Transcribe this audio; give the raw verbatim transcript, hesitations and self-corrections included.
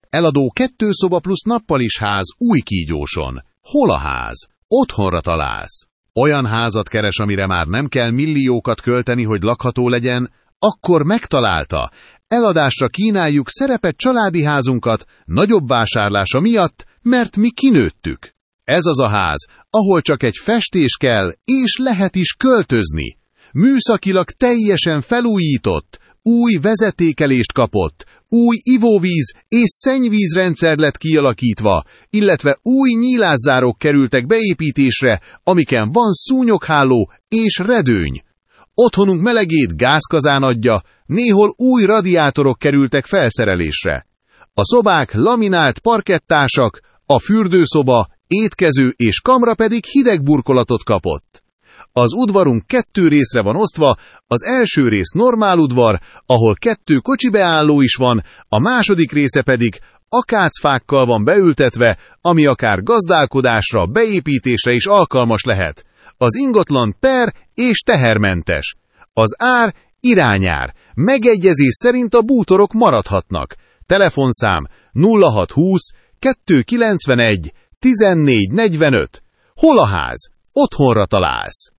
Eladó kettő szoba plusz nappalis ház Újkígyóson. Hol a ház? Otthonra találsz. Olyan házat keres, amire már nem kell milliókat költeni, hogy lakható legyen? Akkor megtalálta. Eladásra kínáljuk szerepet családi házunkat nagyobb vásárlása miatt, mert mi kinőttük. Ez az a ház, ahol csak egy festés kell, és lehet is költözni. Műszakilag teljesen felújított, új vezetékelést kapott, új ivóvíz és szennyvízrendszer lett kialakítva, illetve új nyílászárók kerültek beépítésre, amiken van szúnyogháló és redőny. Otthonunk melegét gázkazán adja, néhol új radiátorok kerültek felszerelésre. A szobák laminált parkettásak, a fürdőszoba, étkező és kamra pedig hideg burkolatot kapott. Az udvarunk kettő részre van osztva, az első rész normál udvar, ahol kettő kocsibeálló is van, a második része pedig akácfákkal van beültetve, ami akár gazdálkodásra, beépítésre is alkalmas lehet. Az ingatlan per- és tehermentes. Az ár irányár. Megegyezés szerint a bútorok maradhatnak. Telefonszám nulla hat húsz kettőszázkilencvenegy tizennégy negyvenöt. Hol a ház? Otthonra találsz.